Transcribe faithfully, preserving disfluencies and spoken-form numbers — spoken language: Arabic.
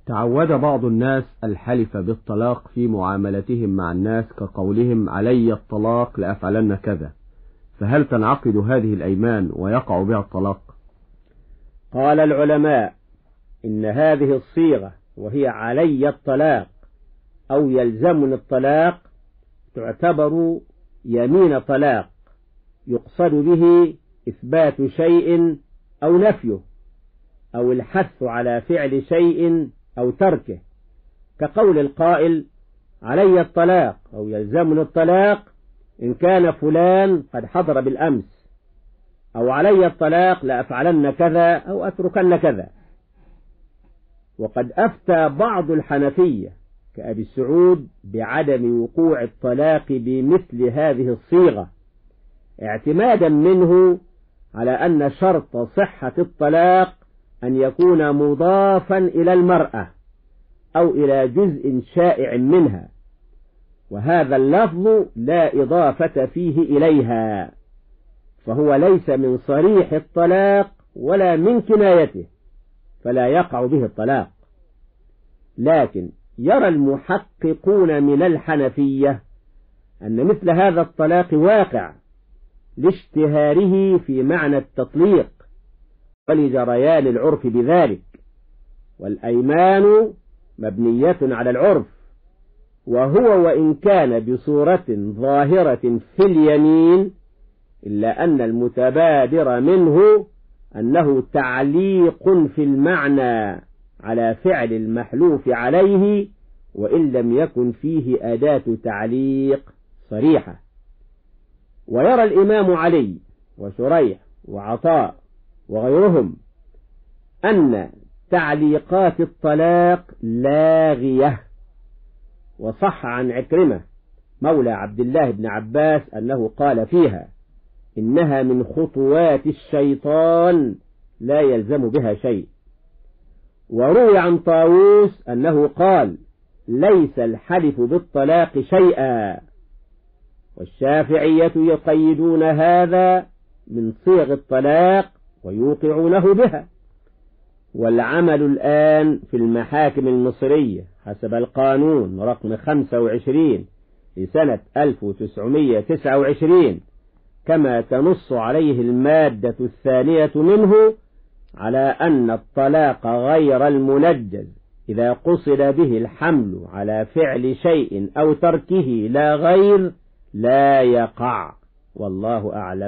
تعود بعض الناس الحلف بالطلاق في معاملتهم مع الناس كقولهم علي الطلاق لأفعلن كذا، فهل تنعقد هذه الأيمان ويقع بها الطلاق؟ قال العلماء إن هذه الصيغة وهي علي الطلاق أو يلزمني الطلاق تعتبر يمين طلاق، يقصد به إثبات شيء أو نفيه أو الحث على فعل شيء أو تركه، كقول القائل علي الطلاق أو يلزمني الطلاق إن كان فلان قد حضر بالأمس، أو علي الطلاق لأفعلن كذا أو أتركن كذا. وقد أفتى بعض الحنفية كأبي السعود بعدم وقوع الطلاق بمثل هذه الصيغة، اعتمادا منه على أن شرط صحة الطلاق أن يكون مضافا إلى المرأة أو إلى جزء شائع منها، وهذا اللفظ لا إضافة فيه إليها، فهو ليس من صريح الطلاق ولا من كنايته، فلا يقع به الطلاق. لكن يرى المحققون من الحنفية أن مثل هذا الطلاق واقع لاشتهاره في معنى التطليق ولجريان العرف بذلك، والأيمان مبنية على العرف، وهو وإن كان بصورة ظاهرة في اليمين إلا أن المتبادر منه أنه تعليق في المعنى على فعل المحلوف عليه، وإن لم يكن فيه أداة تعليق صريحة. ويرى الإمام علي وشريح وعطاء وغيرهم أن تعليقات الطلاق لاغية، وصح عن عكرمة مولى عبد الله بن عباس أنه قال فيها إنها من خطوات الشيطان لا يلزم بها شيء. وروي عن طاووس أنه قال ليس الحلف بالطلاق شيئا، والشافعية يقيدون هذا من صيغ الطلاق ويوقعونه بها. والعمل الآن في المحاكم المصرية حسب القانون رقم خمسة وعشرين لسنة ألف وتسعمائة وتسعة وعشرين كما تنص عليه المادة الثانية منه على أن الطلاق غير المنجز إذا قصد به الحمل على فعل شيء أو تركه لا غير لا يقع، والله أعلم.